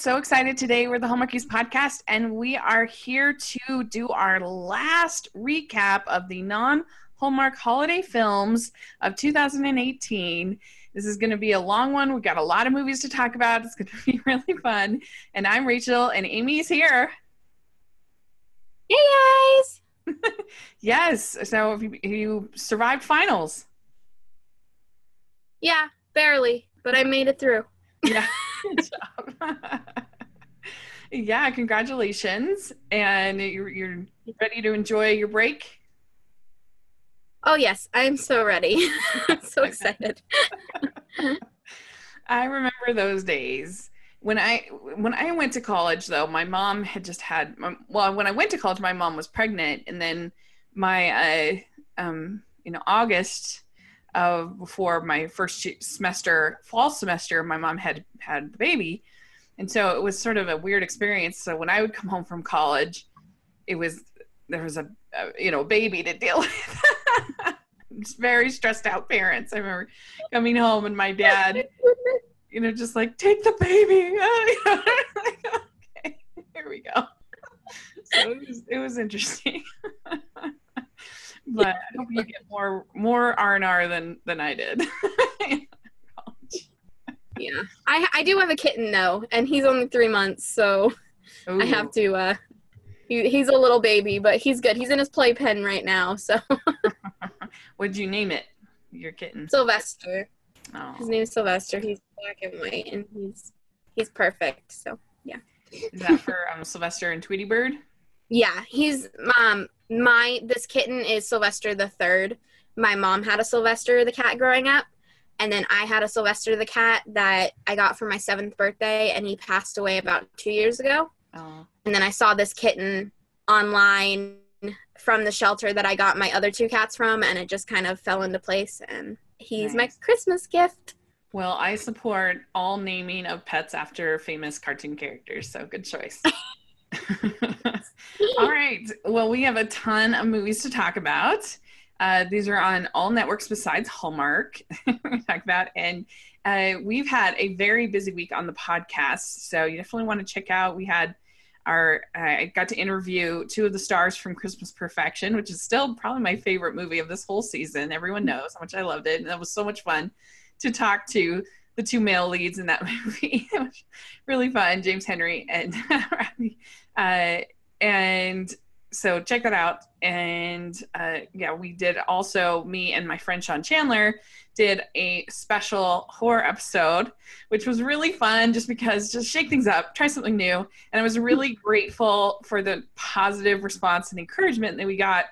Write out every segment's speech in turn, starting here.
so excited today. We're the Hallmarkies podcast, and we are here to do our last recap of the non-Hallmark holiday films of 2018. This is going to be a long one. We've got a lot of movies to talk about. It's going to be really fun. And I'm Rachel, and Amy's here. Hey, guys! Yes. So you survived finals. Yeah, barely, but I made it through. Yeah. Good job. Yeah, congratulations. And you're ready to enjoy your break? Oh, yes, I'm so ready. I'm so excited. I remember those days. When I went to college, though, my mom had just had, when I went to college, my mom was pregnant, and then my, August before my first semester, fall semester, my mom had the baby. And so it was sort of a weird experience. So when I would come home from college, there was a baby to deal with. Just very stressed out parents. I remember coming home and my dad, just like, take the baby. Like, okay, here we go. So it was interesting. But I hope you get more R&R than I did. Yeah, I do have a kitten though, and he's only 3 months, so ooh. I have to. He's a little baby, but he's good. He's in his playpen right now. So. What'd you name it? Your kitten? Sylvester. Oh. His name is Sylvester. He's black and white, and he's perfect. So yeah. Is that for Sylvester and Tweety Bird? Yeah, he's this kitten is Sylvester the Third. My mom had a Sylvester the cat growing up, and then I had a Sylvester the cat that I got for my 7th birthday, and he passed away about 2 years ago. Oh. And then I saw this kitten online from the shelter that I got my other 2 cats from, and it just kind of fell into place, and he's nice. My Christmas gift. Well, I support all naming of pets after famous cartoon characters, so good choice. All right. Well, we have a ton of movies to talk about. These are on all networks besides Hallmark. We talk about, and we've had a very busy week on the podcast, so you definitely want to check out. We had I got to interview 2 of the stars from Christmas Perfection, which is still probably my favorite movie of this whole season. Everyone knows how much I loved it, and it was so much fun to talk to the 2 male leads in that movie. It was really fun, James Henry and Rodney. And so check that out. And we did also, me and my friend Sean Chandler did a special horror episode, which was really fun just because just shake things up, try something new. And I was really grateful for the positive response and encouragement that we got.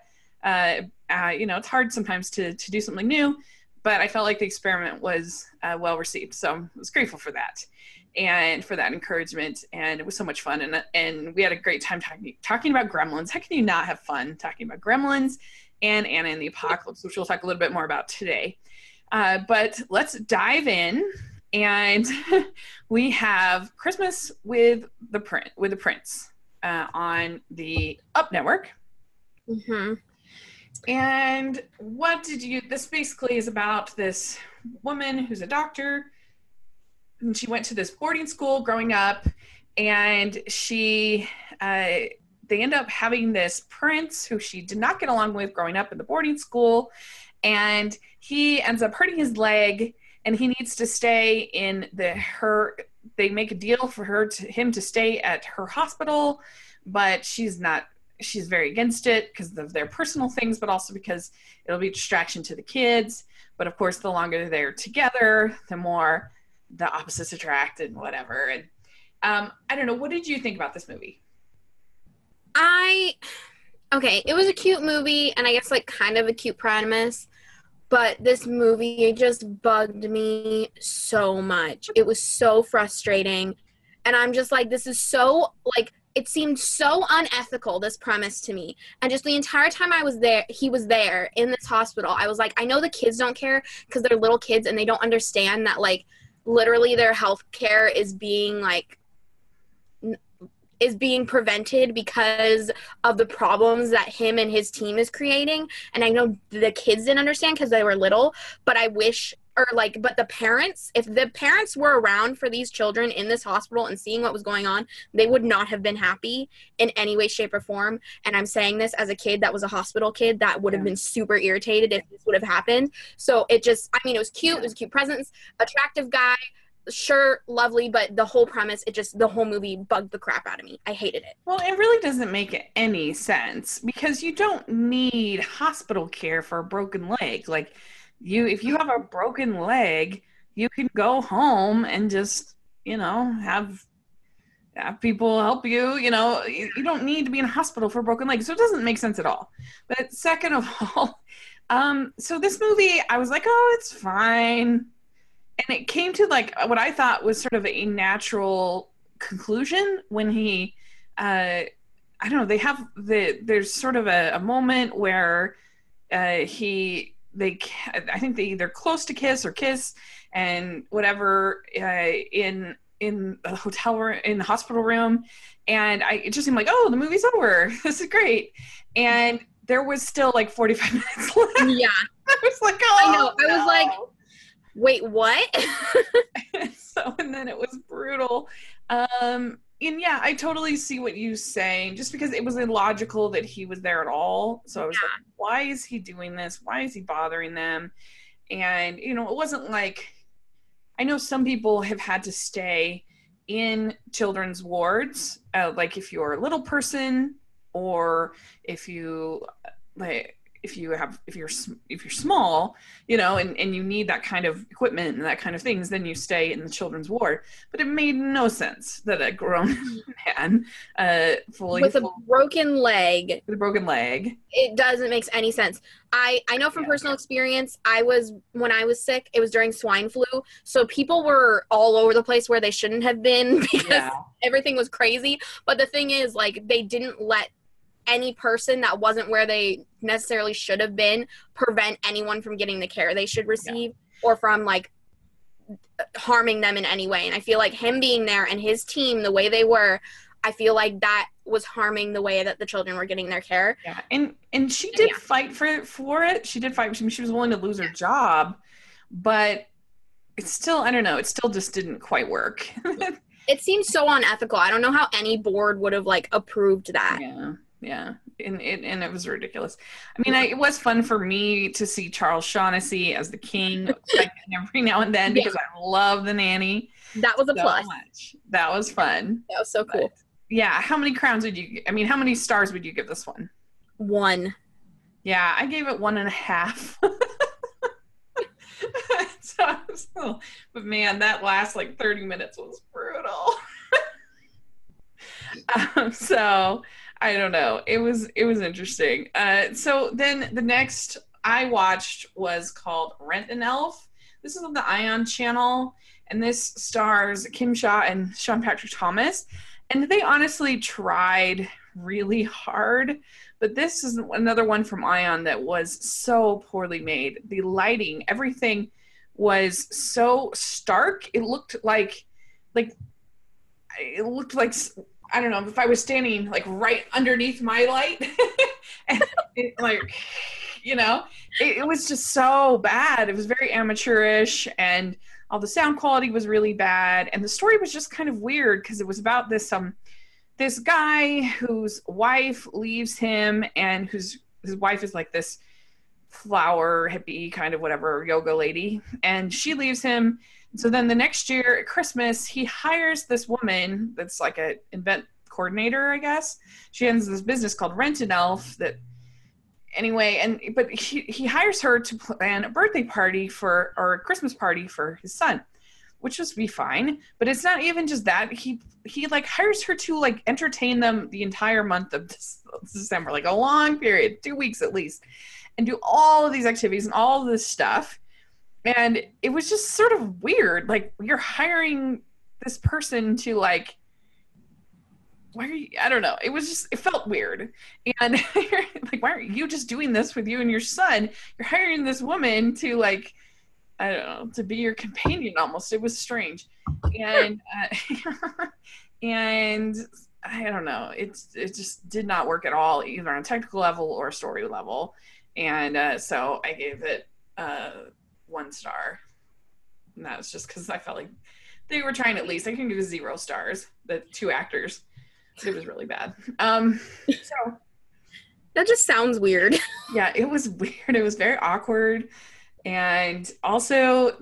It's hard sometimes to do something new, but I felt like the experiment was well received. So I was grateful for that and for that encouragement. And it was so much fun. And we had a great time talking about Gremlins. How can you not have fun talking about Gremlins and Anna and the Apocalypse, which we'll talk a little bit more about today. But let's dive in. And we have Christmas with the Prince on the Up Network. Mm-hmm. And this basically is about this woman who's a doctor, and she went to this boarding school growing up, and they end up having this prince who she did not get along with growing up in the boarding school, and he ends up hurting his leg, and he needs to stay in they make a deal for him to stay at her hospital, but she's very against it because of their personal things, but also because it'll be a distraction to the kids. But of course, the longer they're together, the more the opposites attract and whatever. And I don't know. What did you think about this movie? It was a cute movie, and I guess like kind of a cute premise, but this movie just bugged me so much. It was so frustrating, and I'm just like, this is so like, it seemed so unethical, this premise to me. And just the entire time he was there in this hospital, I was like, I know the kids don't care because they're little kids and they don't understand that, like, literally their health care is being, like, is being prevented because of the problems that him and his team is creating. And I know the kids didn't understand because they were little, but I wish, but the parents, if the parents were around for these children in this hospital and seeing what was going on, they would not have been happy in any way, shape, or form. And I'm saying this as a kid that was a hospital kid that would have been super irritated if this would have happened. So it was cute. It was a cute presence, attractive guy, sure, lovely, but the whole premise, the whole movie bugged the crap out of me. I hated it. Well, it really doesn't make any sense because you don't need hospital care for a broken leg. Like, if you have a broken leg, you can go home and just, have people help you. You don't need to be in a hospital for a broken leg. So it doesn't make sense at all. But second of all, so this movie, I was like, oh, it's fine. And it came to like what I thought was sort of a natural conclusion when he, I don't know, there's sort of a moment where I think they either close to kiss or kiss and whatever in the hotel room, in the hospital room. And it just seemed like, oh, the movie's over. This is great. And there was still like 45 minutes left. Yeah. I was like, oh, I know. No. I was like, wait, what? And then it was brutal. And yeah, I totally see what you say, just because it was illogical that he was there at all. So I was like, why is he doing this? Why is he bothering them? And, it wasn't like, I know some people have had to stay in children's wards, like if you're a little person or if you're small, and you need that kind of equipment and that kind of things, then you stay in the children's ward. But it made no sense that a grown man, with a broken leg, it doesn't make any sense. I know from personal experience, when I was sick, it was during swine flu. So people were all over the place where they shouldn't have been because everything was crazy. But the thing is, like, they didn't let any person that wasn't where they necessarily should have been prevent anyone from getting the care they should receive or from like harming them in any way. And I feel like him being there and his team, the way they were, I feel like that was harming the way that the children were getting their care. Yeah. And she did fight for it. She did fight. She was willing to lose her job, but it's still, I don't know, it still just didn't quite work. It seems so unethical. I don't know how any board would have like approved that. Yeah, and it was ridiculous. I mean, it was fun for me to see Charles Shaughnessy as the king every now and then because I love The Nanny. That was a plus. Much. That was fun. That was so cool. But, yeah, how many how many stars would you give this one? 1. Yeah, I gave it 1.5. But man, that last like 30 minutes was brutal. So I don't know. It was interesting. So then the next I watched was called Rent an Elf. This is on the Ion channel, and this stars Kim Shaw and Sean Patrick Thomas. And they honestly tried really hard, but this is another one from Ion that was so poorly made. The lighting, everything was so stark. It looked like I don't know, if I was standing like right underneath my light and it was just so bad. It was very amateurish and all the sound quality was really bad. And the story was just kind of weird because it was about this guy whose wife leaves him and his wife is like this flower hippie kind of whatever yoga lady. And she leaves him. So then the next year at Christmas, he hires this woman that's like an event coordinator, I guess. She has this business called Rent an Elf but he hires her to plan a birthday party or a Christmas party for his son, which would be fine. But it's not even just that. He like hires her to like entertain them the entire month of December, like a long period, 2 weeks at least, and do all of these activities and all of this stuff. And it was just sort of weird. Like, you're hiring this person to like, why are you, I don't know. It felt weird. And like, why aren't you just doing this with you and your son? You're hiring this woman to like, I don't know, to be your companion almost. It was strange. And, and I don't know. It just did not work at all, either on a technical level or story level. And so I gave it 1 star. And that was just because I felt like they were trying at least. I can give it 0 stars. The 2 actors. It was really bad. So that just sounds weird. Yeah, it was weird. It was very awkward. And also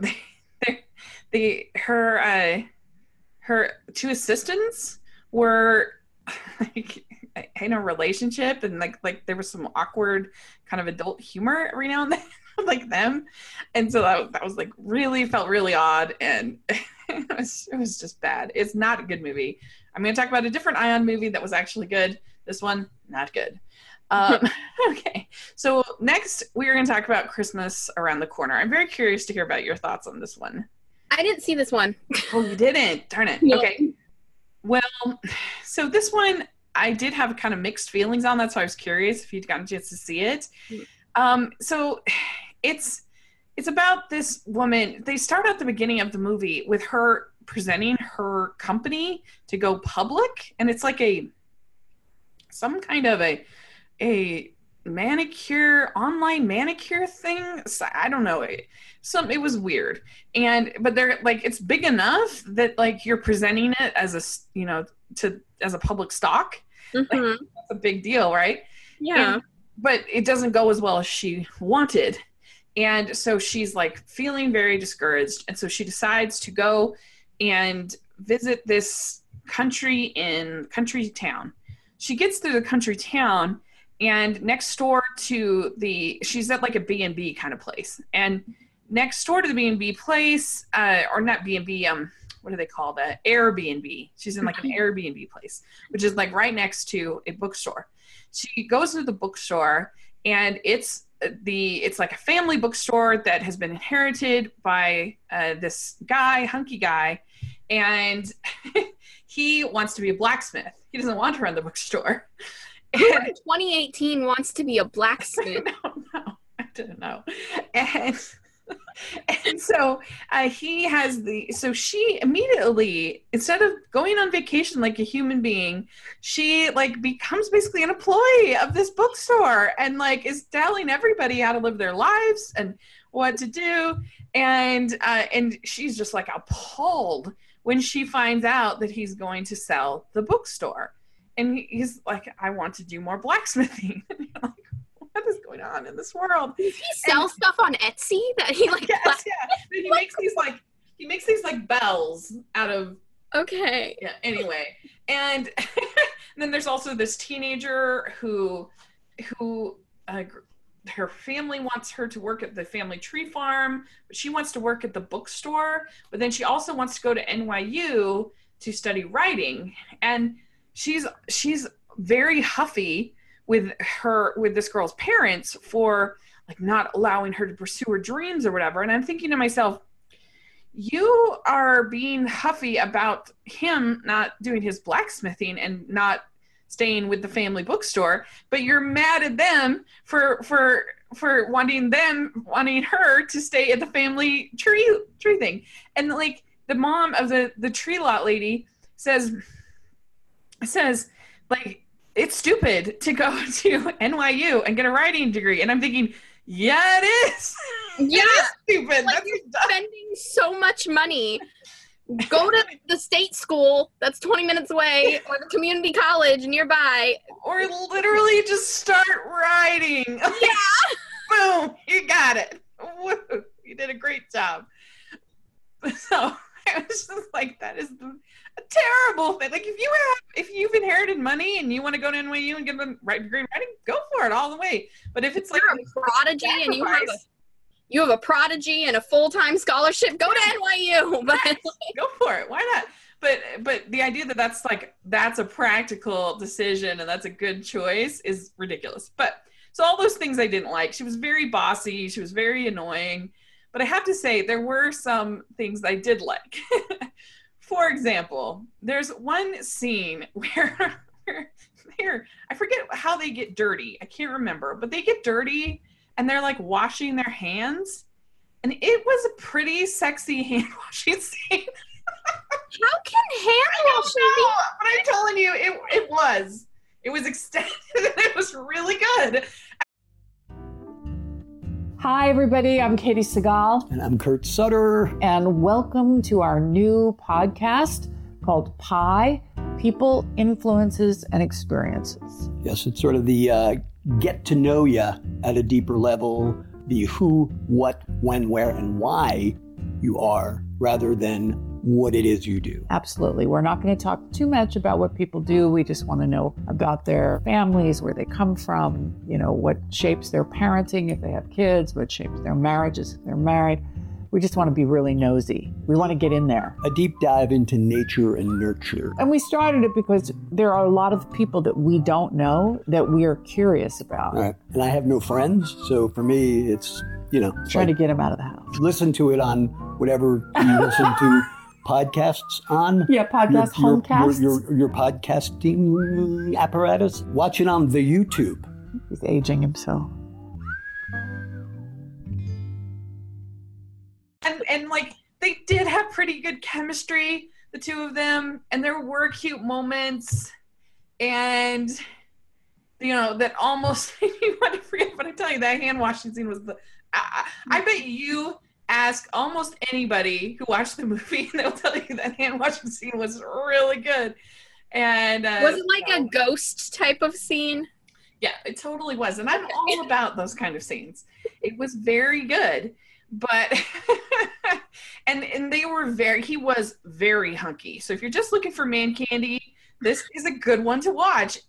her 2 assistants were like in a relationship, and like there was some awkward kind of adult humor every now and then like them, and so that was like really felt really odd, and it was just bad. It's not a good movie. I'm going to talk about a different Ion movie that was actually good. This one, not good. Okay, so next we are going to talk about Christmas Around the Corner. I'm very curious to hear about your thoughts on this one. I didn't see this one. Oh, you didn't? Darn it. No. Okay. Well, so this one I did have kind of mixed feelings on. That's why I was curious if you'd gotten a chance to see it. So it's about this woman. They start at the beginning of the movie with her presenting her company to go public, and it's like some kind of a manicure, online manicure thing. So, I don't know. It was weird. But they're like, it's big enough that like you're presenting it as as a public stock. Mm-hmm. Like, that's a big deal, right? Yeah. But it doesn't go as well as she wanted. And so she's like feeling very discouraged. And so she decides to go and visit this country town. She gets to the country town, and next door to she's at like a B&B kind of place. And next door to the B&B place, or not B&B, what do they call that? Airbnb. She's in like an Airbnb place, which is like right next to a bookstore. She goes to the bookstore, and it's like a family bookstore that has been inherited by this guy, hunky guy, and he wants to be a blacksmith. He doesn't want to run the bookstore. Who in 2018 wants to be a blacksmith? I don't know. And so she immediately, instead of going on vacation like a human being, she like becomes basically an employee of this bookstore and like is telling everybody how to live their lives and what to do. And she's just like appalled when she finds out that he's going to sell the bookstore. And he's like, I want to do more blacksmithing. And you're like, what is going on in this world? Does he sell stuff on Etsy that he like? Yes, yeah. He makes these like bells out of. Okay. Yeah. Anyway, and then there's also this teenager who her family wants her to work at the family tree farm, but she wants to work at the bookstore. But then she also wants to go to NYU to study writing, and she's very huffy with this girl's parents for like not allowing her to pursue her dreams or whatever. And I'm thinking to myself, you are being huffy about him not doing his blacksmithing and not staying with the family bookstore, but you're mad at them for wanting her to stay at the family tree thing. And like the mom of the tree lot lady says like, it's stupid to go to NYU and get a writing degree. And I'm thinking, yeah, it is. Yeah. It is stupid. Like, you're spending so much money. Go to the state school that's 20 minutes away, or the community college nearby. Or literally just start writing. Yeah. Boom. You got it. Woo. You did a great job. So I was just like, that is a terrible thing. Like if you've inherited money and you want to go to NYU and get a degree in writing, go for it all the way. But if it's like you're a prodigy and you have a prodigy and a full-time scholarship, go to NYU. But go for it. Why not? But the idea that that's a practical decision and that's a good choice is ridiculous. But so all those things I didn't like. She was very bossy. She was very annoying. But I have to say there were some things I did like. For example, there's one scene where I forget how they get dirty. I can't remember, but they get dirty and they're like washing their hands. And it was a pretty sexy hand washing scene. How can hand washing be? But I'm telling you, it was. It was extended. It was really good. Hi, everybody. I'm Katie Segal. And I'm Kurt Sutter. And welcome to our new podcast called Pi, People, Influences, and Experiences. Yes, it's sort of the get to know you at a deeper level, the who, what, when, where, and why you are, rather than what it is you do. Absolutely. We're not going to talk too much about what people do. We just want to know about their families, where they come from, what shapes their parenting if they have kids, what shapes their marriages if they're married. We just want to be really nosy. We want to get in there. A deep dive into nature and nurture. And we started it because there are a lot of people that we don't know that we are curious about. All right. And I have no friends, so for me, it's, trying to get them out of the house. Listen to it on whatever you listen to podcasts on. Yeah, podcast, homecasts. Your podcasting apparatus. Watch it on the YouTube. He's aging himself. And like, they did have pretty good chemistry, the two of them, and there were cute moments, and that almost made me want to forget. But I tell you, that hand washing scene was I bet you ask almost anybody who watched the movie, and they'll tell you that hand washing scene was really good. And was it like a ghost type of scene? Yeah, it totally was, and I'm all about those kind of scenes. It was very good. But and he was very hunky. So if you're just looking for man candy, this is a good one to watch.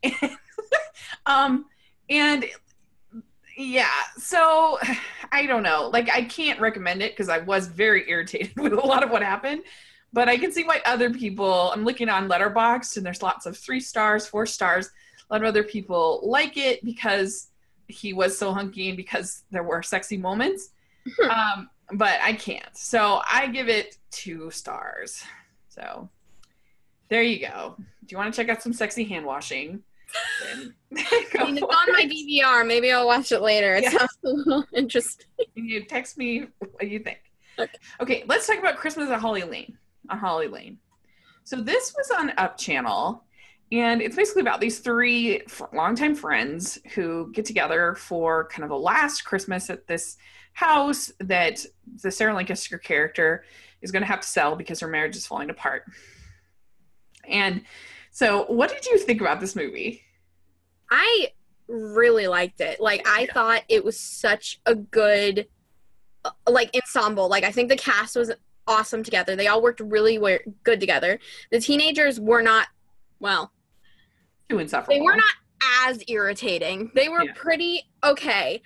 And yeah, so I don't know. Like, I can't recommend it because I was very irritated with a lot of what happened. But I can see why other people, I'm looking on Letterboxd, and there's lots of 3 stars, 4 stars. A lot of other people like it because he was so hunky and because there were sexy moments. But I can't. So I give it 2 stars. So there you go. Do you want to check out some sexy hand washing? It's on my DVR. Maybe I'll watch it later. It sounds a little interesting. You text me what you think. Okay, let's talk about Christmas at Holly Lane. On Holly Lane. So this was on Up Channel. And it's basically about these 3 longtime friends who get together for kind of the last Christmas at this house that the Sarah Lancaster character is going to have to sell because her marriage is falling apart. And so what did you think about this movie? I really liked it. Like, I thought it was such a good, ensemble. Like, I think the cast was awesome together. They all worked really good together. The teenagers were not, too insufferable. They were not as irritating. They were pretty okay.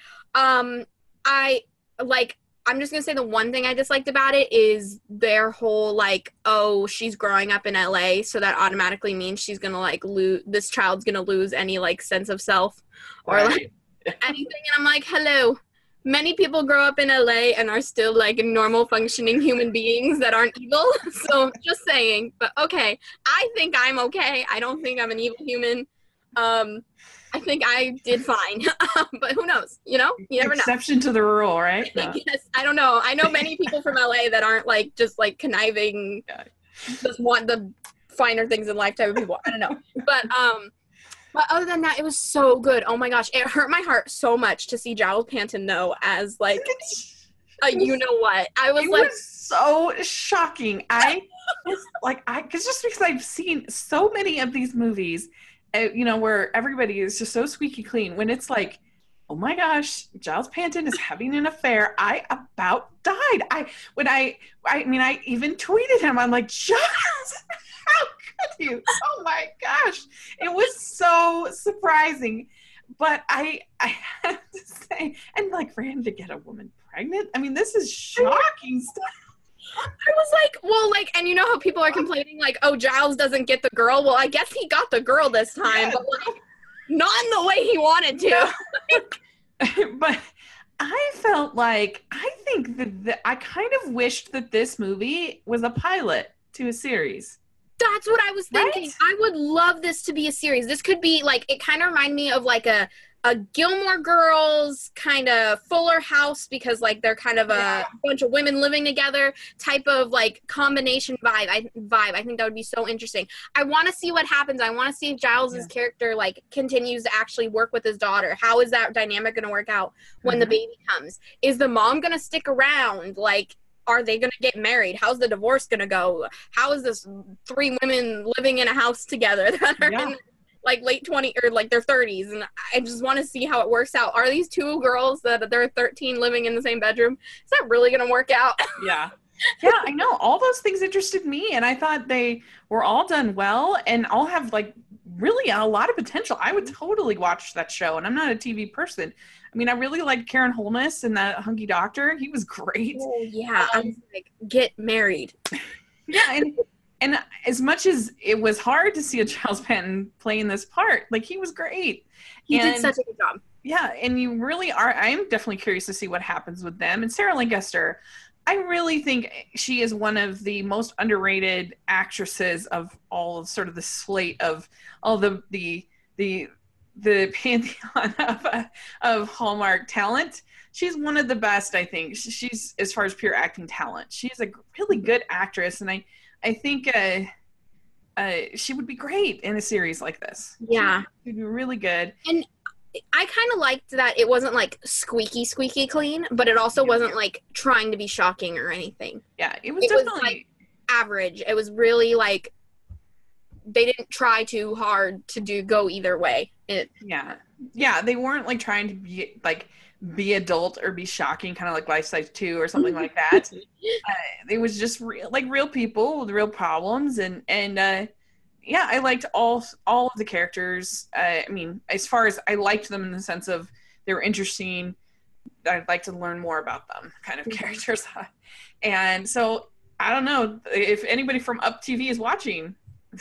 I'm just going to say the one thing I disliked about it is their whole, she's growing up in LA, so that automatically means she's going to, this child's going to lose any, sense of self or, anything. And I'm like, hello. Many people grow up in LA and are still, normal functioning human beings that aren't evil. So, just saying. But, okay. I think I'm okay. I don't think I'm an evil human. I think I did fine, but who knows? You never know. Exception to the rule, right? No. Yes, I don't know. I know many people from LA that aren't just conniving, just want the finer things in life type of people. I don't know, but other than that, it was so good. Oh my gosh, it hurt my heart so much to see Giles Panton as you know what? I was was so shocking. Because I've seen so many of these movies. Where everybody is just so squeaky clean. When it's oh my gosh, Giles Panton is having an affair. I about died. I even tweeted him. I'm like, Giles, how could you? Oh my gosh. It was so surprising. But I have to say, and for him to get a woman pregnant, this is shocking stuff. I was and you know how people are complaining, Giles doesn't get the girl? Well, I guess he got the girl this time, but, not in the way he wanted to. But I felt I think that I kind of wished that this movie was a pilot to a series. That's what I was thinking. Right? I would love this to be a series. This could be, it kind of reminded me of, a Gilmore Girls kind of Fuller House, because like they're kind of a bunch of women living together type of like combination vibe. I think that would be so interesting. I want to see what happens. I want to see if Giles's character like continues to actually work with his daughter. How is that dynamic going to work out when the baby comes? Is the mom going to stick around? Like, are they going to get married? How's the divorce going to go? How is this 3 women living in a house together that are in like late 20 or like their 30s, and I just want to see how it works out. Are these 2 girls that they're 13 living in the same bedroom? Is that really going to work out? Yeah, I know. All those things interested me, and I thought they were all done well and all have like really a lot of potential. I would totally watch that show, and I'm not a TV person. I mean, I really liked Karen Holmes and that hunky doctor. He was great. Oh, yeah. I was like, get married. Yeah, and as much as it was hard to see a Giles Penton playing this part, like he was great. He did such a good job. Yeah, and you really are. I'm definitely curious to see what happens with them. And Sarah Lancaster, I really think she is one of the most underrated actresses of all of sort of the slate of all the pantheon of Hallmark talent. She's one of the best, I think. She's, as far as pure acting talent, she's a really good actress, and I think she would be great in a series like this. Yeah. She'd be really good. And I kind of liked that it wasn't like squeaky clean, but it also wasn't like trying to be shocking or anything. Yeah, it was definitely like average. It was really like they didn't try too hard to go either way. Yeah, they weren't like trying to be adult or be shocking, kind of like Life Size 2 or something like that. It was just real people with real problems, and I liked all of the characters. I mean, as far as I liked them in the sense of they were interesting, I'd like to learn more about them, kind of characters. And so I don't know if anybody from Up TV is watching.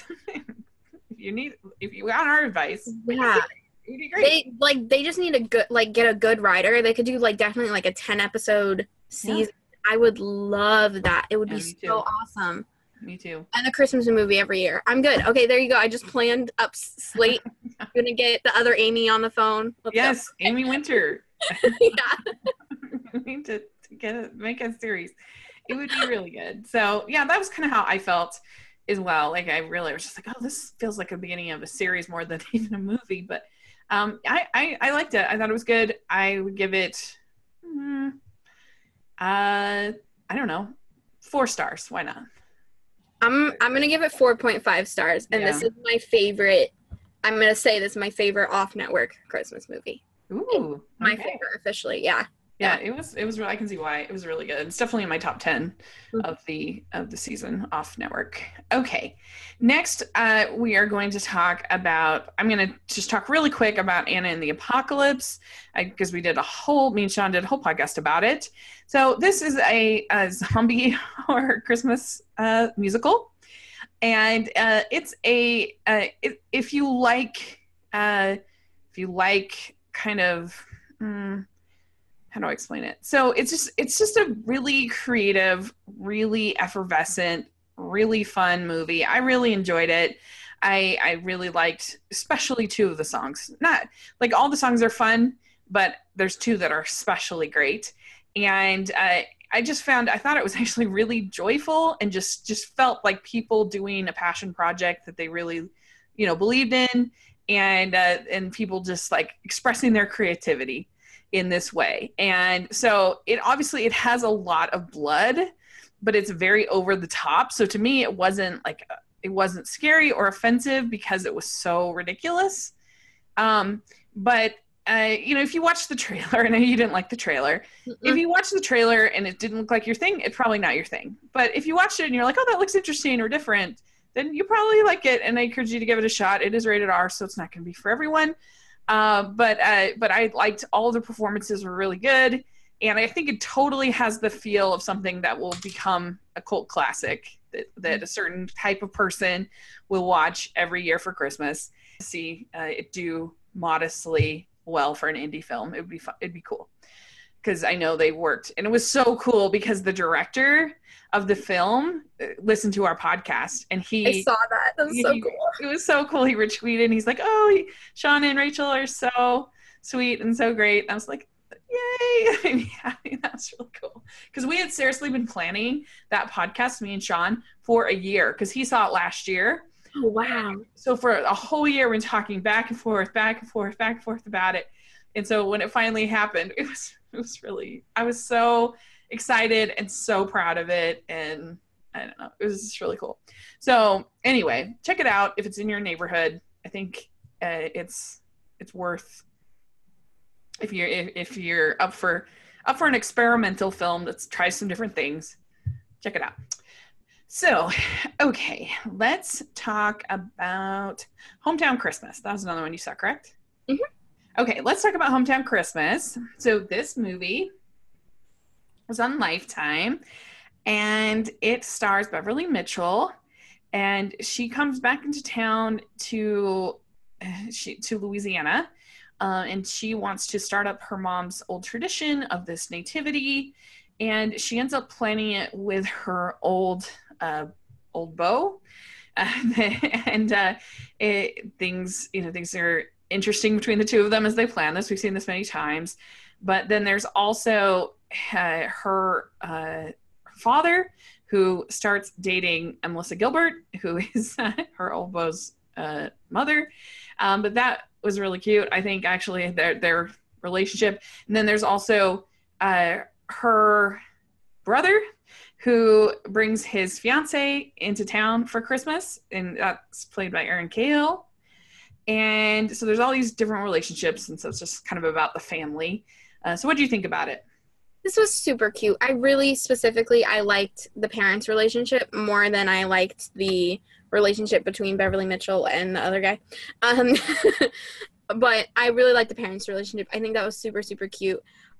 if you want our advice, it'd be great. They just need get a good writer. They could do definitely a 10 episode season. Yeah. I would love that. It would be so awesome. Me too. And a Christmas movie every year. I'm good. Okay, there you go. I just planned up slate. I'm gonna get the other Amy on the phone. Let's go. Amy Winter. We need to make a series. It would be really good. So yeah, that was kind of how I felt as well. Like I really was just like, oh, this feels like a beginning of a series more than even a movie. But I liked it. I thought it was good. I would give it I don't know, 4 stars. Why not? I'm gonna give it 4.5 stars, and this is my favorite. I'm gonna say this is my favorite off-network Christmas movie. Ooh, my favorite officially. Yeah. Yeah, it was. I can see why it was really good. It's definitely in my top 10 of the season off network. Okay, next we are going to talk about. I'm going to just talk really quick about Anna and the Apocalypse because me and Sean did a whole podcast about it. So this is a zombie horror Christmas musical, and it's if you like kind of. How do I explain it? So it's just a really creative, really effervescent, really fun movie. I really enjoyed it. I really liked, especially 2 of the songs. Not like all the songs are fun, but there's 2 that are especially great. And I thought it was actually really joyful and just felt like people doing a passion project that they really, believed in, and people just expressing their creativity in this way. And so it has a lot of blood, but it's very over the top. So to me, it wasn't scary or offensive because it was so ridiculous. But if you watch the trailer, I know you didn't like the trailer. If you watch the trailer and it didn't look like your thing, it's probably not your thing. But if you watched it and you're like, oh, that looks interesting or different, then you probably like it. And I encourage you to give it a shot. It is rated R, so it's not going to be for everyone. But I liked all of the performances were really good, and I think it totally has the feel of something that will become a cult classic that a certain type of person will watch every year for Christmas. See it do modestly well for an indie film. It'd be fun. It'd be cool because I know they worked, and it was so cool because the director of the film listened to our podcast, and I saw that. That was so cool. It was so cool. He retweeted and he's like, oh, Sean and Rachel are so sweet and so great. I was like, yay. I mean, that's really cool. Because we had seriously been planning that podcast, me and Sean, for a year because he saw it last year. Oh, wow. So for a whole year, we've been talking back and forth about it. And so when it finally happened, it was really, I was so excited and so proud of it. And I don't know, it was just really cool. So anyway, check it out if it's in your neighborhood. I think it's worth, if you're up for an experimental film that tries some different things, check it out. So, okay, let's talk about Hometown Christmas. That was another one you saw, correct? Mm-hmm. Okay, let's talk about Hometown Christmas. So this movie was on Lifetime, and it stars Beverly Mitchell, and she comes back into town to Louisiana, and she wants to start up her mom's old tradition of this nativity, and she ends up planning it with her old beau, and things are interesting between the two of them as they plan this. We've seen this many times, but then there's also her father, who starts dating Melissa Gilbert, who is her old beau's mother, but that was really cute. I think actually their relationship. And then there's also her brother, who brings his fiance into town for Christmas, and that's played by Erin Cahill. And so there's all these different relationships, and so it's just kind of about the family. So what do you think about it? This was super cute. I liked the parents' relationship more than I liked the relationship between Beverly Mitchell and the other guy. But I really liked the parents' relationship. I think that was super, super cute.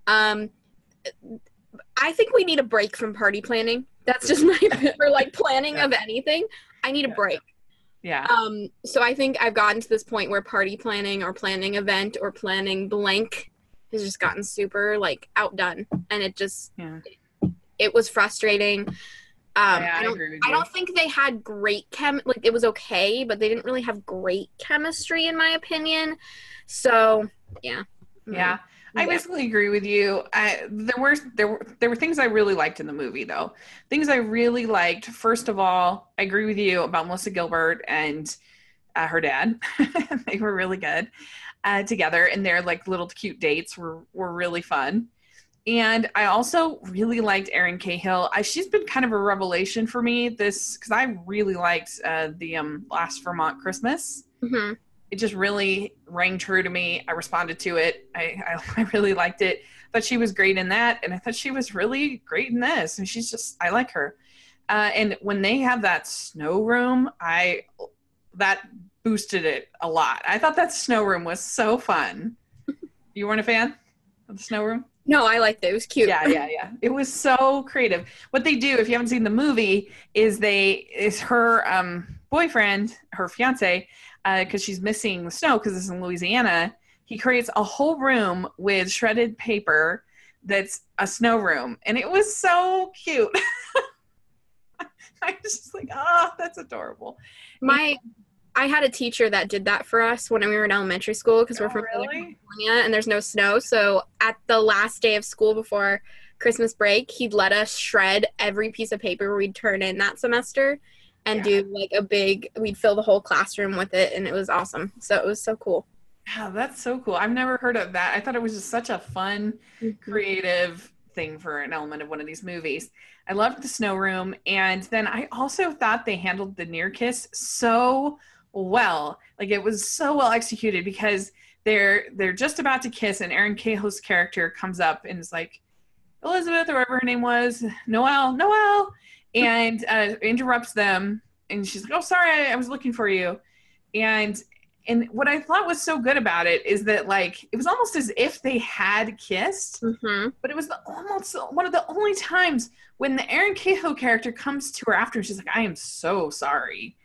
I think we need a break from party planning. That's just my for like planning of anything. I need a break. Yeah. So I think I've gotten to this point where party planning or planning event or planning blank has just gotten super like outdone, and it just it was frustrating. I agree with you. I don't think they had great like it was okay, but they didn't really have great chemistry in my opinion. So yeah. I basically agree with you. There were things I really liked in the movie, though. Things I really liked. First of all, I agree with you about Melissa Gilbert and her dad. They were really good together, and their like little cute dates were really fun. And I also really liked Erin Cahill. She's been kind of a revelation for me because I really liked the Last Vermont Christmas. Mm-hmm. It just really rang true to me. I responded to it. I really liked it. But she was great in that, and I thought she was really great in this. And I like her. And when they have that snow room, that boosted it a lot. I thought that snow room was so fun. You weren't a fan of the snow room? No, I liked it. It was cute. Yeah. It was so creative. What they do, if you haven't seen the movie, is her boyfriend, her fiance, because she's missing the snow because it's in Louisiana, he creates a whole room with shredded paper that's a snow room. And it was so cute. I was just like, oh, that's adorable. I had a teacher that did that for us when we were in elementary school because we're from California and there's no snow. So at the last day of school before Christmas break, he'd let us shred every piece of paper we'd turn in that semester and do like we'd fill the whole classroom with it, and it was awesome. So it was so cool. Yeah, that's so cool. I've never heard of that. I thought it was just such a fun, creative thing for an element of one of these movies. I loved the snow room, and then I also thought they handled the near kiss so well. Like it was so well executed because they're just about to kiss, and Erin Cahill's character comes up and is like, Elizabeth, or whatever her name was, Noelle, and interrupts them, and she's like, oh, sorry, I was looking for you. And what I thought was so good about it is that like it was almost as if they had kissed, but it was almost one of the only times when the Erin Cahill character comes to her after, and she's like, I am so sorry.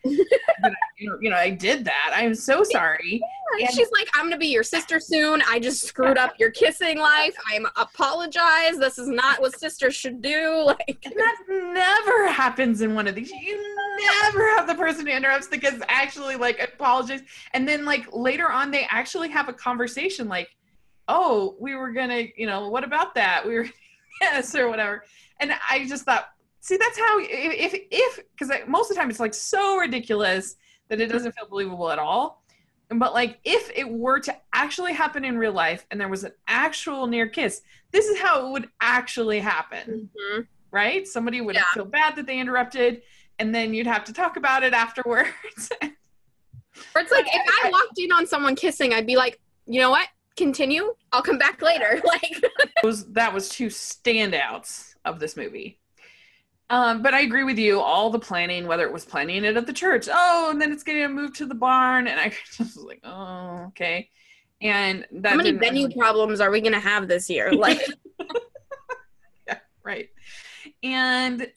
I did that. I am so sorry. And she's like, I'm going to be your sister soon. I just screwed up your kissing life. I apologize. This is not what sisters should do. Like, and that never happens in one of these. You never have the person who interrupts the kiss actually like apologize. And then like later on, they actually have a conversation like, oh, we were gonna, what about that? We were yes or whatever. And I just thought, see, that's how if because most of the time it's like so ridiculous that it doesn't feel believable at all. But like if it were to actually happen in real life and there was an actual near kiss, this is how it would actually happen, right? Somebody would feel bad that they interrupted, and then you'd have to talk about it afterwards. Or it's like if I walked in on someone kissing, I'd be like, you know what? Continue. I'll come back later. Like that was two standouts of this movie. But I agree with you. All the planning, whether it was planning it at the church, and then it's going to move to the barn, and I just was like, oh, okay. And that how many venue problems are we going to have this year? Like, yeah, right. And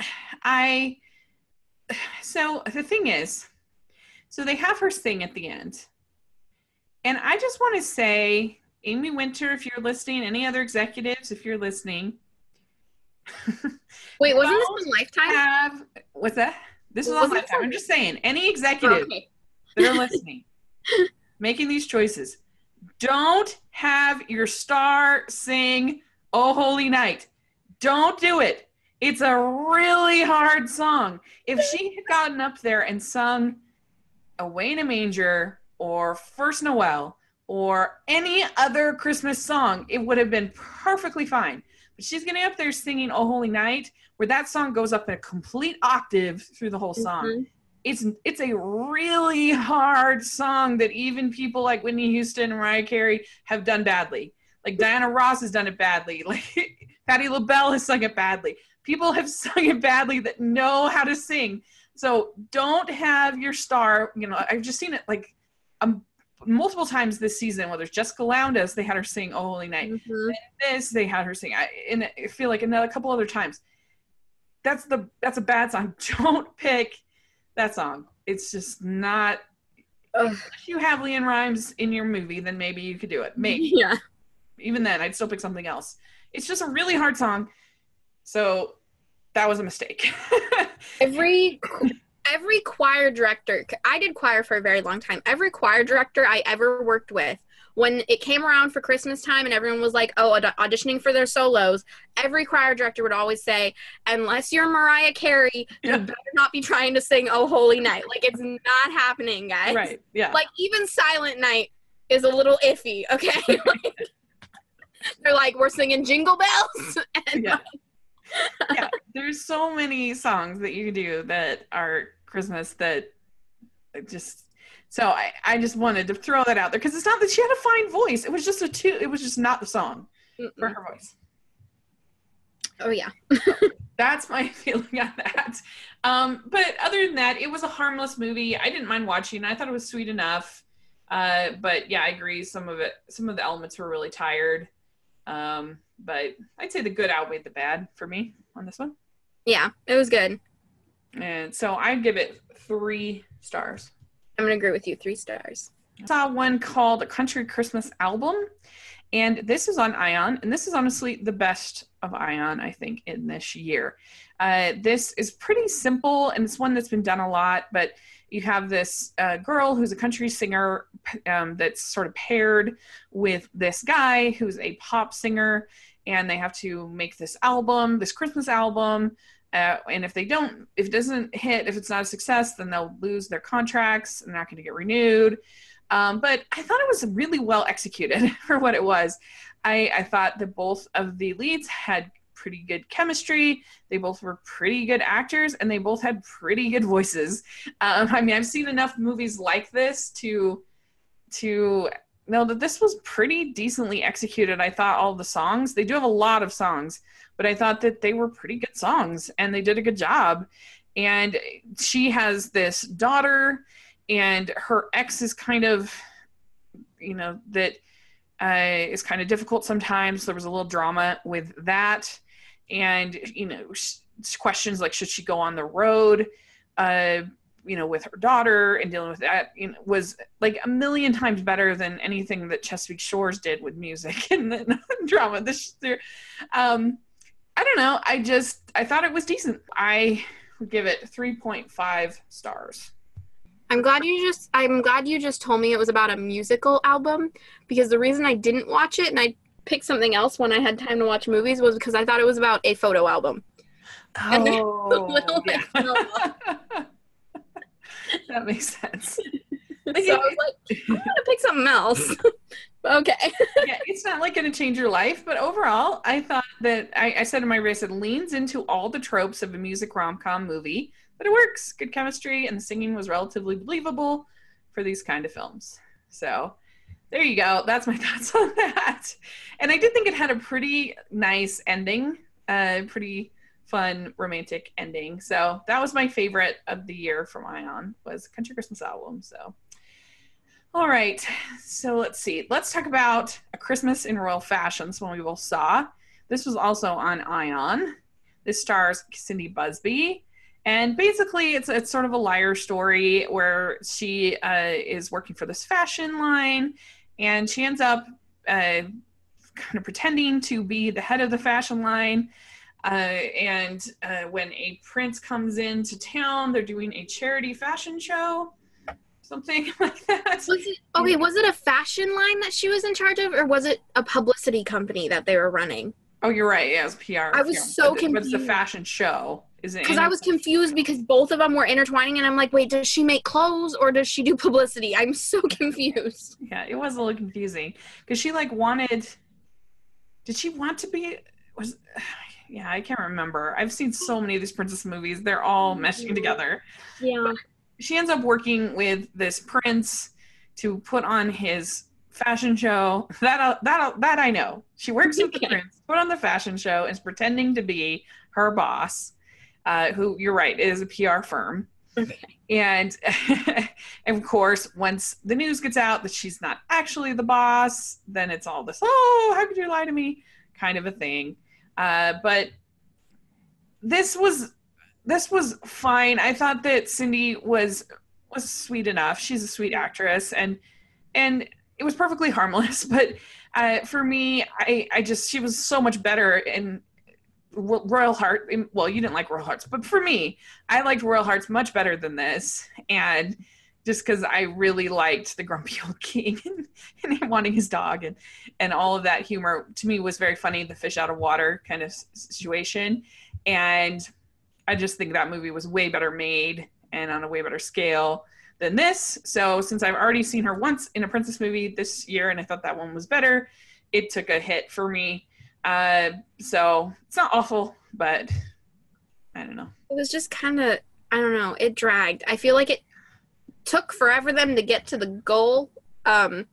so the thing is, so they have her sing at the end, and I just want to say, Amy Winter, if you're listening, any other executives, if you're listening. Wait, wasn't this on Lifetime? What's that? This was on Lifetime. I'm just saying, any executive that are listening, making these choices, don't have your star sing "Oh Holy Night." Don't do it. It's a really hard song. If she had gotten up there and sung "Away in a Manger" or "First Noel" or any other Christmas song, it would have been perfectly fine. But she's getting up there singing "Oh Holy Night," where that song goes up in a complete octave through the whole song. It's a really hard song that even people like Whitney Houston and Mariah Carey have done badly. Like Diana Ross has done it badly. Like Patti LaBelle has sung it badly. People have sung it badly that know how to sing. So don't have your star, I've just seen it like multiple times this season, whether it's Jessica Lowndes, they had her sing "Oh Holy Night." And they had her sing. I feel like another couple other times. That's a bad song. Don't pick that song. It's just not. If you have LeAnn Rimes in your movie, then maybe you could do it. Maybe. Yeah. Even then, I'd still pick something else. It's just a really hard song. So that was a mistake. Every choir director, I did choir for a very long time. Every choir director I ever worked with, when it came around for Christmas time and everyone was like, auditioning for their solos, every choir director would always say, unless you're Mariah Carey, you better not be trying to sing "Oh Holy Night." Like, it's not happening, guys. Right, yeah. Like, even Silent Night is a little iffy, okay? Like, they're like, we're singing Jingle Bells. And yeah, there's so many songs that you do that are Christmas that just, so I just wanted to throw that out there because it's not that she had a fine voice. It was just not the song for her voice. Oh yeah. That's my feeling on that. But other than that, it was a harmless movie. I didn't mind watching. I thought it was sweet enough. But yeah, I agree. Some of the elements were really tired. But I'd say the good outweighed the bad for me on this one. Yeah, it was good. And so I'd give it 3 stars. I'm going to agree with you, 3 stars. I saw one called A Country Christmas Album, and this is on Ion, and this is honestly the best of Ion, I think, in this year. This is pretty simple, and it's one that's been done a lot, but you have this girl who's a country singer that's sort of paired with this guy who's a pop singer, and they have to make this album, this Christmas album, and if it doesn't hit, if it's not a success, then they'll lose their contracts and they're not going to get renewed. But I thought it was really well executed for what it was. I thought that both of the leads had pretty good chemistry. They both were pretty good actors, and they both had pretty good voices. I've seen enough movies like this to know that this was pretty decently executed. I thought all the songs, they do have a lot of songs, but I thought that they were pretty good songs, and they did a good job. And she has this daughter, and her ex is kind of, that is kind of difficult sometimes. There was a little drama with that. And, questions like, should she go on the road, with her daughter, and dealing with that, was like a million times better than anything that Chesapeake Shores did with music and the drama. I don't know. I thought it was decent. I would give it 3.5 stars. I'm glad you just told me it was about a musical album, because the reason I didn't watch it, and pick something else when I had time to watch movies was because I thought it was about a photo album. And there's a little, like, yeah. That makes sense. so I was like, I'm gonna pick something else. Okay. Yeah, it's not like going to change your life, but overall, I thought that I said in my race, it leans into all the tropes of a music rom-com movie, but it works. Good chemistry, and the singing was relatively believable for these kind of films. So there you go. That's my thoughts on that. And I did think it had a pretty nice ending, pretty fun romantic ending. So that was my favorite of the year from Ion, was Country Christmas Album. So. All right, so let's see. Let's talk about A Christmas in Royal Fashion, this one we both saw. This was also on Ion. This stars Cindy Busby. And basically, it's sort of a liar story where she is working for this fashion line, and she ends up kind of pretending to be the head of the fashion line. And when a prince comes into town, they're doing a charity fashion show. Something like that. Was it a fashion line that she was in charge of, or was it a publicity company that they were running? Oh, you're right. Yeah, it was PR. I was so confused. But it's the fashion show. Because I was confused because both of them were intertwining, and I'm like, wait, does she make clothes or does she do publicity? I'm so confused. Yeah, it was a little confusing because she wanted. Did she want to be? Yeah, I can't remember. I've seen so many of these princess movies. They're all meshing together. Yeah. But she ends up working with this prince to put on his fashion show. That I know. She works with the prince, put on the fashion show, and is pretending to be her boss, who, you're right, is a PR firm. Okay. And of course, once the news gets out that she's not actually the boss, then it's all this, oh, how could you lie to me, kind of a thing. But this was fine. I thought that Cindy was sweet enough. She's a sweet actress, and it was perfectly harmless. But for me, she was so much better in Royal Heart. Well, you didn't like Royal Hearts, but for me, I liked Royal Hearts much better than this. And just because I really liked the grumpy old king and him wanting his dog and all of that humor, to me, was very funny. The fish out of water kind of situation. And I just think that movie was way better made and on a way better scale than this. So since I've already seen her once in a princess movie this year, and I thought that one was better, it took a hit for me. So it's not awful, but I don't know. It was just kind of, I don't know, it dragged. I feel like it took forever them to get to the goal. And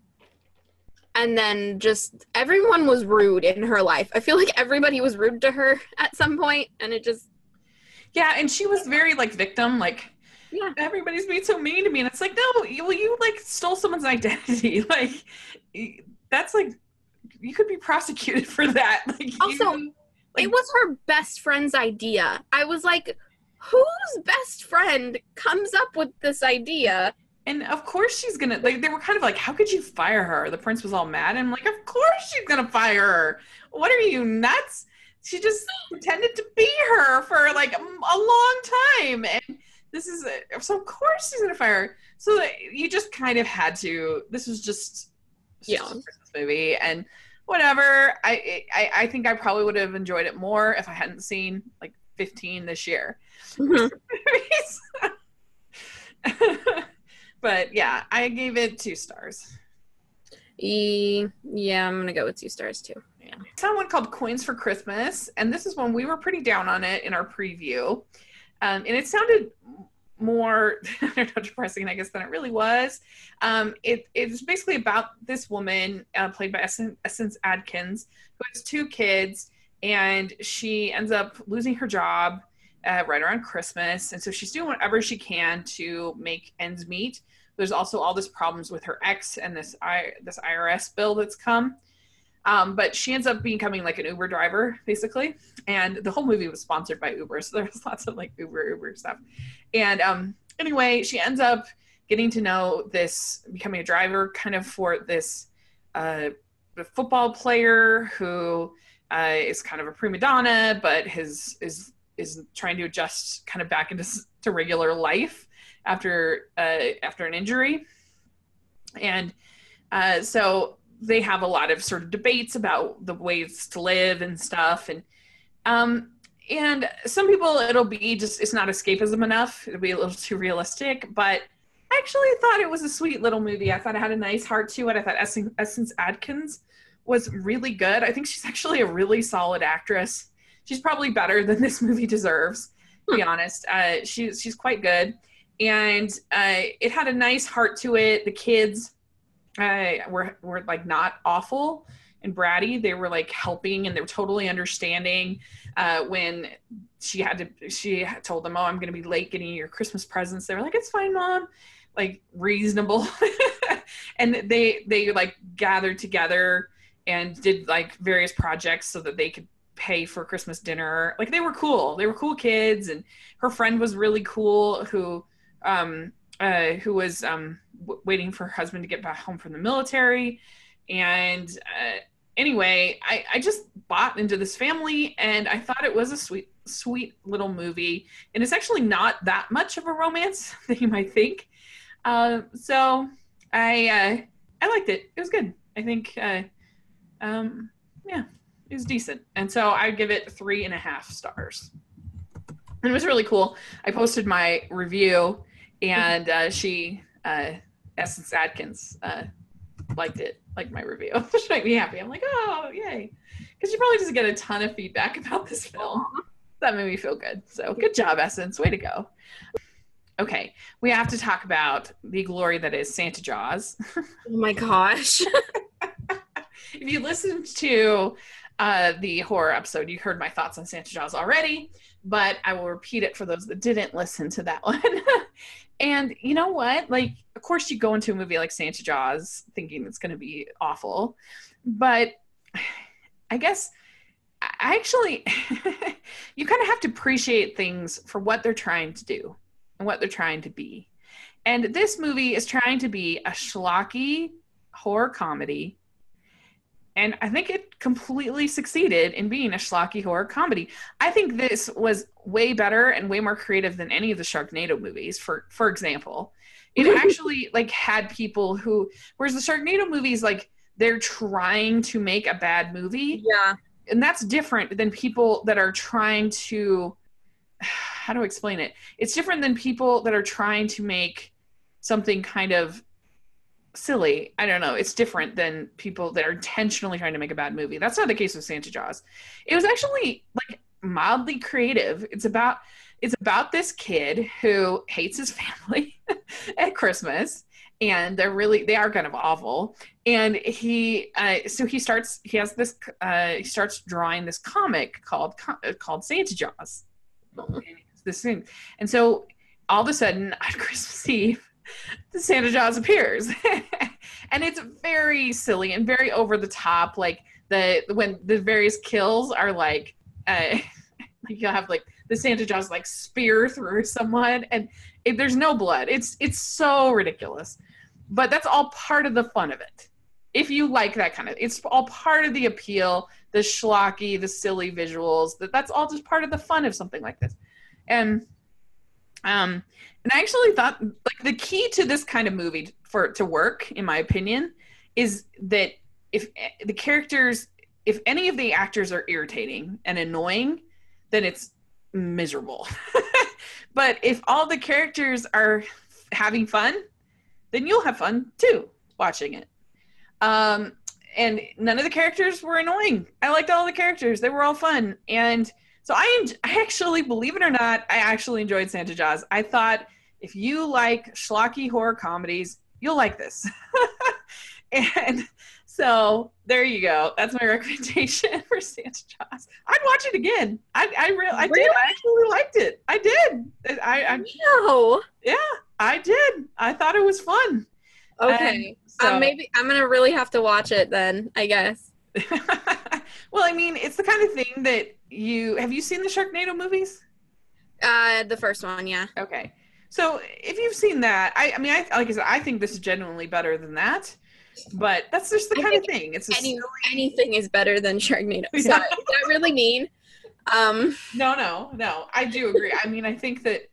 then just everyone was rude in her life. I feel like everybody was rude to her at some point, and it just... Yeah, and she was very, victim, yeah, everybody's being so mean to me. And it's like, no, you stole someone's identity. That's, you could be prosecuted for that. Also, it was her best friend's idea. I was like, whose best friend comes up with this idea? And of course she's gonna, they were kind of like, how could you fire her? The prince was all mad. And I'm like, of course she's gonna fire her. What are you, nuts? She just pretended to be her for a long time. And this is, so of course she's gonna fire her. So you just kind of had to, this was just a Christmas movie. And whatever, I think I probably would have enjoyed it more if I hadn't seen 15 this year. Mm-hmm. But yeah, I gave it 2 stars. Yeah, I'm gonna go with 2 stars too. Yeah. I saw one called Coins for Christmas, and this is one we were pretty down on it in our preview. And it sounded more depressing, I guess, than it really was. It's basically about this woman played by Essence Adkins, who has 2 kids, and she ends up losing her job right around Christmas. And so she's doing whatever she can to make ends meet. There's also all these problems with her ex and this IRS bill that's come. But she ends up becoming an Uber driver, basically. And the whole movie was sponsored by Uber. So there's lots of Uber stuff. And anyway, she ends up getting to know becoming a driver kind of for this football player who is kind of a prima donna, but is trying to adjust kind of back into regular life after an injury. And so they have a lot of sort of debates about the ways to live and stuff. And some people, it'll be just, it's not escapism enough. It'll be a little too realistic, but I actually thought it was a sweet little movie. I thought it had a nice heart to it. I thought Essence Adkins was really good. I think she's actually a really solid actress. She's probably better than this movie deserves, to be honest. She's quite good. And it had a nice heart to it. The kids were like not awful and bratty. They were like helping, and they were totally understanding when she told them, oh, I'm going to be late getting your Christmas presents. They were like, it's fine, Mom. Like, reasonable. And they like gathered together and did like various projects so that they could pay for Christmas dinner. Like, they were cool. They were cool kids. And her friend was really cool, who was waiting for her husband to get back home from the military. And anyway, I just bought into this family, and I thought it was a sweet little movie. And it's actually not that much of a romance that you might think. So I liked it. It was good. I think, yeah, it was decent. And so I give it 3.5 stars. And it was really cool. I posted my review, and Essence Adkins, liked my review, which made me happy. I'm like, oh, yay. Because she probably doesn't get a ton of feedback about this film. That made me feel good. So good job, Essence. Way to go. Okay, we have to talk about the glory that is Santa Jaws. Oh my gosh. If you listened to the horror episode, you heard my thoughts on Santa Jaws already, but I will repeat it for those that didn't listen to that one. And you know what? Like, of course you go into a movie like Santa Jaws thinking it's going to be awful, but I guess I actually, you kind of have to appreciate things for what they're trying to do and what they're trying to be. And this movie is trying to be a schlocky horror comedy. And I think it completely succeeded in being a schlocky horror comedy. I think this was way better and way more creative than any of the Sharknado movies, for example. It actually like had people who, whereas the Sharknado movies, like, they're trying to make a bad movie. Yeah. And that's different than people that are trying to, how do I explain it? It's different than people that are trying to make something kind of silly. I don't know. It's different than people that are intentionally trying to make a bad movie. That's not the case with Santa Jaws. It was actually like mildly creative. It's about this kid who hates his family at Christmas, and they are kind of awful. And he starts drawing this comic called Santa Jaws. This thing. And so all of a sudden on Christmas Eve, the Santa Jaws appears. And it's very silly and very over the top. Like when the various kills are like you'll have like the Santa Jaws like spear through someone, and there's no blood. It's so ridiculous. But that's all part of the fun of it. If you like that kind of, it's all part of the appeal, the schlocky, the silly visuals. That's all just part of the fun of something like this. And I actually thought, like, the key to this kind of movie for it to work, in my opinion, is that if any of the actors are irritating and annoying, then it's miserable. But if all the characters are having fun, then you'll have fun too watching it. And none of the characters were annoying. I liked all the characters. They were all fun. And so I actually, believe it or not, I actually enjoyed Santa Jaws. I thought, if you like schlocky horror comedies, you'll like this. And so there you go. That's my recommendation for Santa Jaws. I'd watch it again. I did. I actually liked it. I did. No. Yeah, I did. I thought it was fun. Okay. So, maybe I'm going to really have to watch it then, I guess. Well, I mean, it's the kind of thing that have you seen the Sharknado movies? The first one, yeah. Okay. So if you've seen that, I mean, like I said, I think this is genuinely better than that. But that's just the kind of thing. It's anything is better than Sharknado. Yeah. So, is that really mean? No. I do agree. I mean, I think that,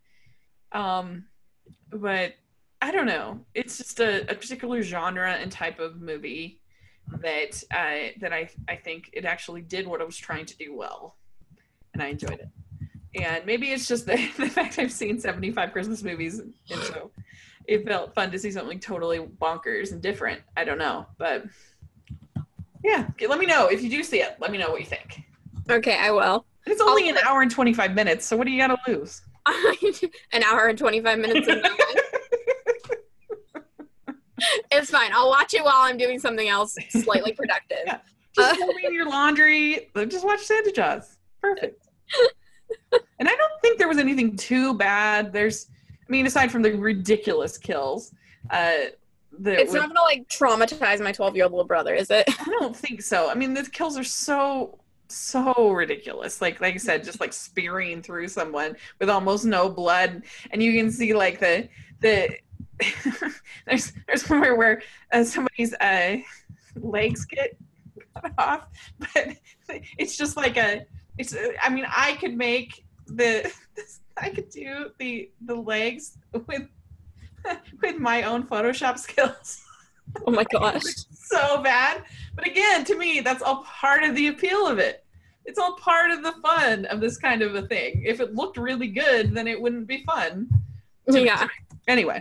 but I don't know. It's just a particular genre and type of movie that I think it actually did what it was trying to do well, and I enjoyed it. And maybe it's just the fact I've seen 75 Christmas movies, and so it felt fun to see something totally bonkers and different. I don't know, but yeah, let me know if you do see it. Let me know what you think. Okay, I will. It's only an hour and 25 minutes, so what do you got to lose? An hour and 25 minutes. It's fine. I'll watch it while I'm doing something else slightly productive. Yeah. Just folding your laundry. Just watch Santa Jaws. Perfect. And I don't think there was anything too bad. Aside from the ridiculous kills, it's not gonna like traumatize my 12-year-old little brother, is it? I don't think so. I mean, the kills are so ridiculous. Like I said, just like spearing through someone with almost no blood, and you can see like the there's one where somebody's legs get cut off, but it's just like I could make I could do the legs with my own Photoshop skills. Oh my gosh. So bad. But again, to me, that's all part of the appeal of it. It's all part of the fun of this kind of a thing. If it looked really good, then it wouldn't be fun. Yeah. Anyway.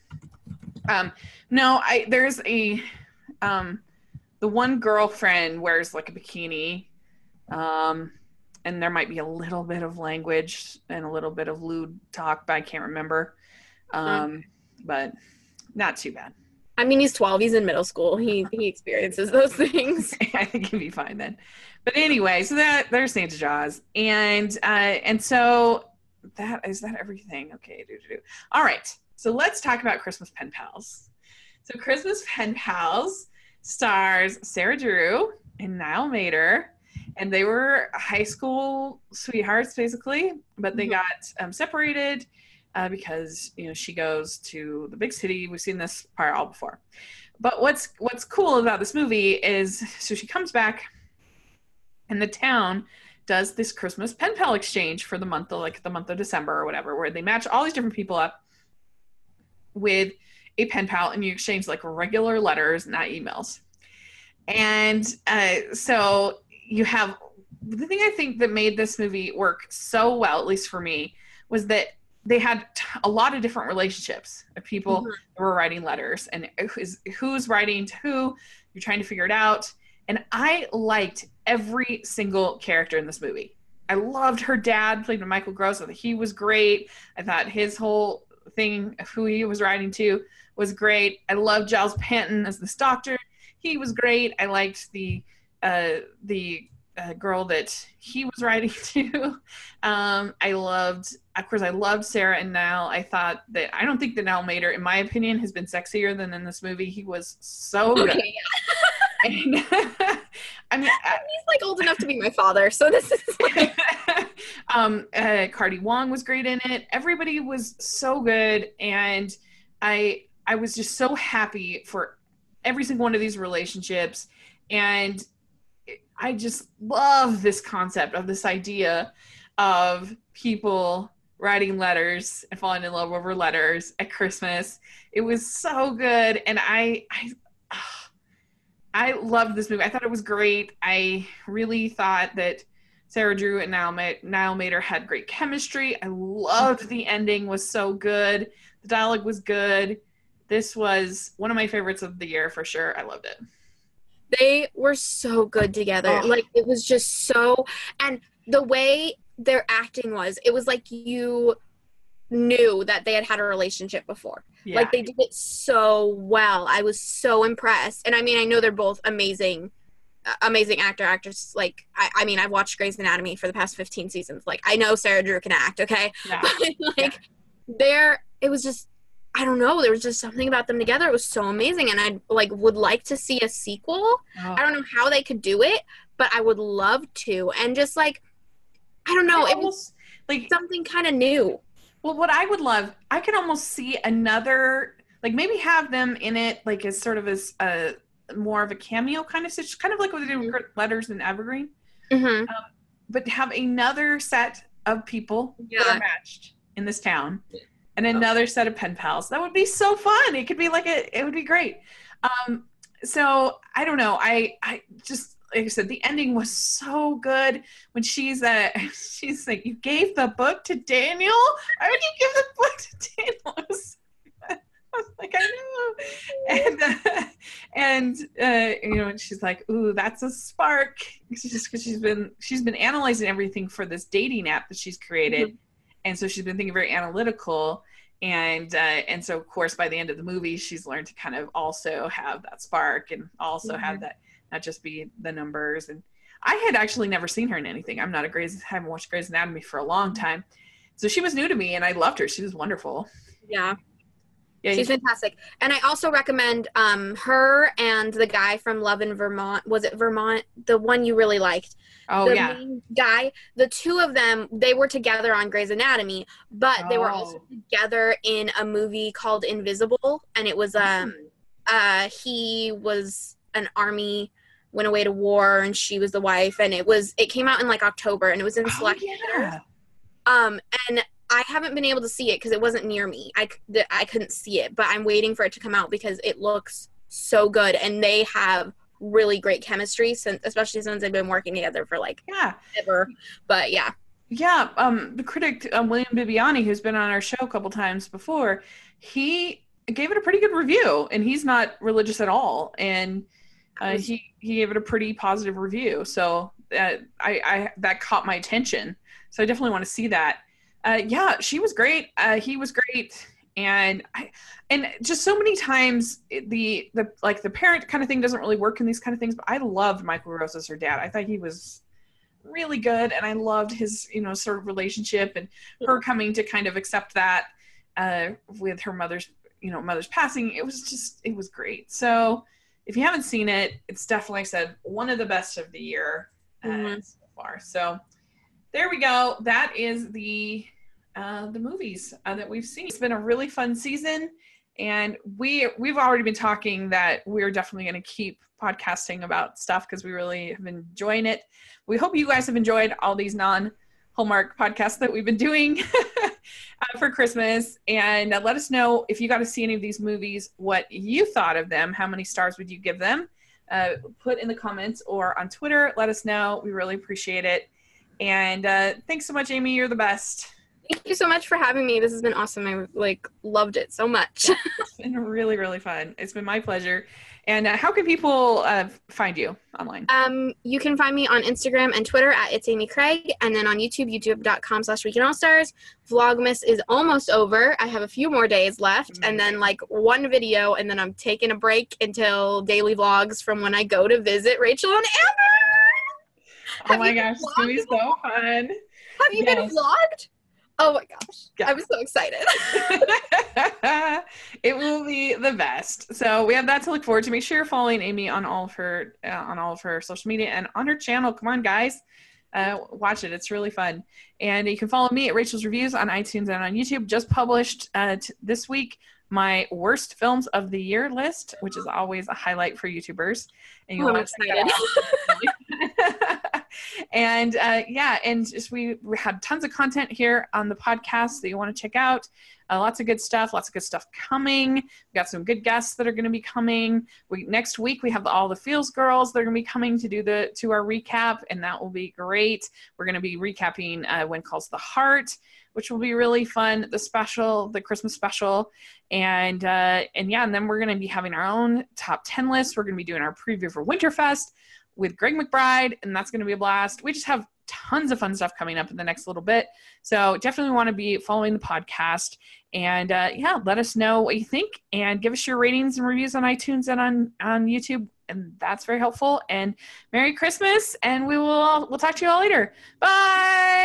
There's the one girlfriend wears like a bikini, and there might be a little bit of language and a little bit of lewd talk, but I can't remember. But not too bad. I mean, he's 12. He's in middle school. He experiences those things. I think he'll be fine then. But anyway, so there's Santa Jaws, and so is that everything? Okay. All right. So let's talk about Christmas Pen Pals. So Christmas Pen Pals stars Sarah Drew and Niall Mater, and they were high school sweethearts basically, but they got separated because she goes to the big city. We've seen this part all before. But what's cool about this movie is, so she comes back, and the town does this Christmas pen pal exchange for the month of December or whatever, where they match all these different people up with a pen pal, and you exchange like regular letters, not emails. And so you have the thing I think that made this movie work so well, at least for me, was that they had a lot of different relationships of people that were writing letters, and who's writing to who. You're trying to figure it out. And I liked every single character in this movie. I loved her dad, played by Michael Gross. I thought he was great. I thought his whole thing of who he was writing to was great. I loved Giles Panton as this doctor. He was great. I liked the girl that he was writing to. I loved Sarah and Niall. I don't think that Niall Mater, in my opinion, has been sexier than in this movie. He was so good. Okay. And, he's like old enough to be my father, so this is like... Cardi Wong was great in it. Everybody was so good, and I was just so happy for every single one of these relationships, and I just love this concept of this idea of people writing letters and falling in love over letters at Christmas. It was so good, and I loved this movie. I thought it was great. I really thought that Sarah Drew and Niall Mater had great chemistry. I loved the ending, was so good. The dialogue was good. This was one of my favorites of the year for sure. I loved it. They were so good together. Oh. Like, it was just so, and the way their acting was, it was like you knew that they had a relationship before. Yeah. Like, they did it so well. I was so impressed. And I mean, I know they're both amazing actors. Like, I mean, I've watched Grey's Anatomy for the past 15 seasons. Like, I know Sarah Drew can act, okay? Yeah. But it was just, I don't know, there was just something about them together. It was so amazing, and I would like to see a sequel. Oh. I don't know how they could do it, but I would love to. And just I don't know, it was like something kind of new. Well, what I would love, I could almost see another, maybe have them in it, as sort of as more of a cameo kind of situation, kind of like what they did with Letters in Evergreen. Mm-hmm. But have another set of people that are matched in this town. And another set of pen pals. That would be so fun. It could be it would be great. So I don't know. I just, like I said, the ending was so good when she's like, you gave the book to Daniel? Why would you give the book to Daniel? I was like, I know. And and she's like, ooh, that's a spark. Just because she's been analyzing everything for this dating app that she's created. Mm-hmm. And so she's been thinking very analytical. And so, of course, by the end of the movie, she's learned to kind of also have that spark and also mm-hmm. have that, not just be the numbers. And I had actually never seen her in anything. I haven't watched Grey's Anatomy for a long time. So she was new to me, and I loved her. She was wonderful. Yeah. She's fantastic. And I also recommend her and the guy from Love in Vermont. Was it Vermont? The one you really liked. Oh, the yeah. Main guy. The two of them, they were together on Grey's Anatomy, but they were also together in a movie called Invisible. And it was, he was an army, went away to war, and she was the wife. And it came out in like October, and it was in select theaters. And I haven't been able to see it because it wasn't near me. I couldn't see it, but I'm waiting for it to come out because it looks so good, and they have really great chemistry, especially since they've been working together for ever. But yeah. The critic William Bibiani, who's been on our show a couple times before, he gave it a pretty good review, and he's not religious at all, and he gave it a pretty positive review. So I that caught my attention. So I definitely want to see that. She was great. He was great. And just so many times the parent kind of thing doesn't really work in these kind of things, but I loved Michael Rose as her dad. I thought he was really good, and I loved his, sort of relationship and her coming to kind of accept that with her mother's passing. It was great. So if you haven't seen it, it's definitely, like I said, one of the best of the year so far. So there we go. That is the movies that we've seen. It's been a really fun season, and we've already been talking that we're definitely going to keep podcasting about stuff because we really have been enjoying it. We hope you guys have enjoyed all these non-Hallmark podcasts that we've been doing for Christmas, and let us know if you got to see any of these movies, what you thought of them, how many stars would you give them. Put in the comments or on Twitter. Let us know. We really appreciate it. And thanks so much, Amy. You're the best. Thank you so much for having me. This has been awesome. I loved it so much. It's been really, really fun. It's been my pleasure. And how can people find you online? You can find me on Instagram and Twitter at It's Amy Craig, and then on YouTube, youtube.com/Weekend All-Stars. Vlogmas is almost over. I have a few more days left, and then one video, and then I'm taking a break until daily vlogs from when I go to visit Rachel and Amber. Oh my gosh, it's going to be so fun. Have you been vlogged? Oh my gosh. Yeah. I'm so excited. It will be the best. So we have that to look forward to. Make sure you're following Amy on all of her social media and on her channel. Come on, guys. Watch it. It's really fun. And you can follow me at Rachel's Reviews on iTunes and on YouTube. Just published this week my worst films of the year list, which is always a highlight for YouTubers. And you'll want to check that out. And we had tons of content here on the podcast that you want to check out. Lots of good stuff coming. We got some good guests that are going to be coming. Next week we have all the Feels girls that are going to be coming to do to our recap, and that will be great. We're going to be recapping When Calls the Heart, which will be really fun. The Christmas special, and then we're going to be having our own top 10 list. We're going to be doing our preview for Winterfest with Greg McBride, and that's going to be a blast. We just have tons of fun stuff coming up in the next little bit. So definitely want to be following the podcast, and let us know what you think, and give us your ratings and reviews on iTunes and on YouTube. And that's very helpful. And Merry Christmas, and we'll talk to you all later. Bye.